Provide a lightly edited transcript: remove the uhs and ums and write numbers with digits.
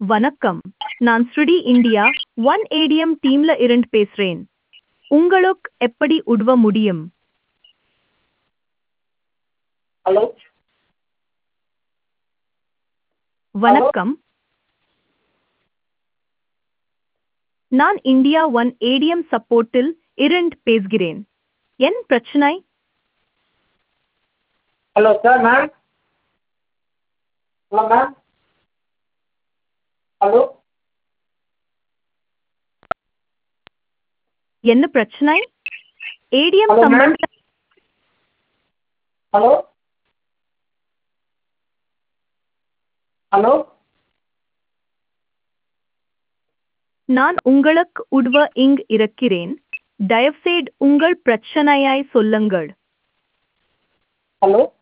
வணக்கம். நான் ஸ்ருடி India one ATM டீம்ல இருந்து பேசுறேன். உங்களுக்கு எப்படி உதவ முடியும்? ஹலோ ஹலோ வணக்கம். நான் இந்தியா ஒன் ஏடிஎம் சப்போர்ட்டில் இருந்து பேசுகிறேன். என் பிரச்சனை? Hello sir ma'am hello ma'am hello என்ன பிரச்சனை? ஏடிஎம் ஹலோ மேம் சம்பந்த ஹலோ ஹலோ நான் உங்களுக்கு உதவ இருக்கிறேன். தயவுசெய்து உங்கள் பிரச்சனையை சொல்லுங்கள். ஹலோ